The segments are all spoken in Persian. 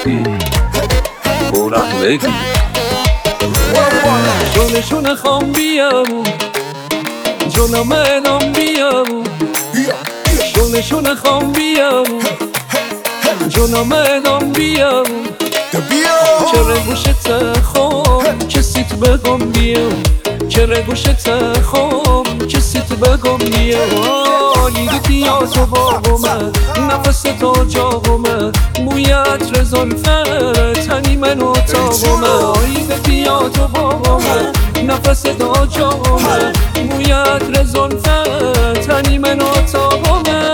بگی برم بگی جونشون خام بیام جونم منم بیام جونشون خام بیام جونم منم بیام چرا گوشت خام کسیت بگم بیام چرا گوشت خام کسیت بگم بیام دیدی یا تو باغم نفس تو جاغم مویت رزلفه تنی منو تاغم دیدی یا تو باغم نفس تو جاغم مویت رزلفه تنی منو تاغم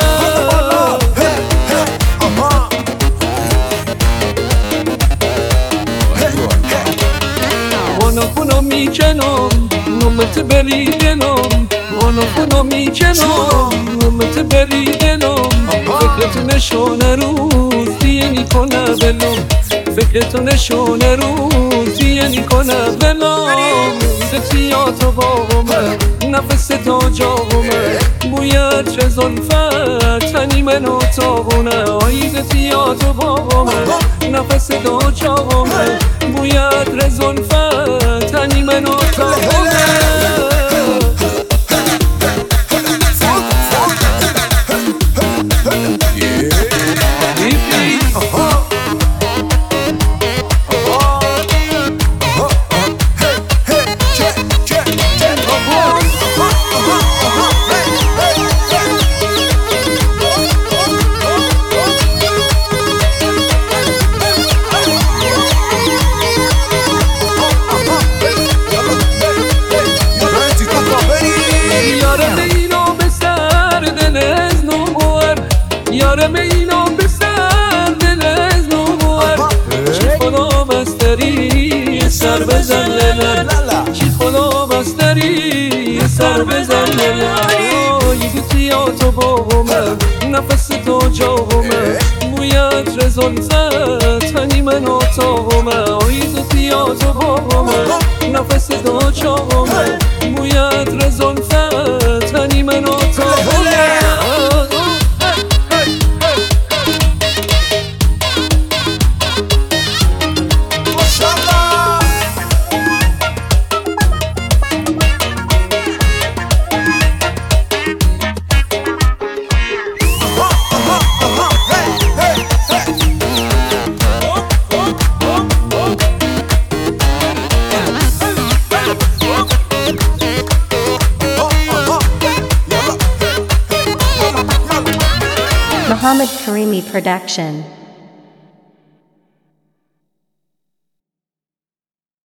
کنم میکنم نومت بریدنم کنم میکنم نومت بریدنم فکرت نشونه روز دیه نیکنه بلم فکرت نشونه روز دیه نیکنه بلم زتیات باغمه نفس تا جاغمه بویت رزلفه تنی منو تاغونه زتیات باغمه نفس تا جاغمه بویت رزلفه تنی منو تاغمه یارم اینو به سر دل از نوار چی خدا بستری سر بزن للن چی خدا بستری سر بزن للن یدی تو باغمه نفس تو جاغمه بویت رزلفه تنی منو تاغمه یدی تو باغمه نفس تو جاغمه بویت رزلفه تنی منو تاغمه Muhammad Karimi Production.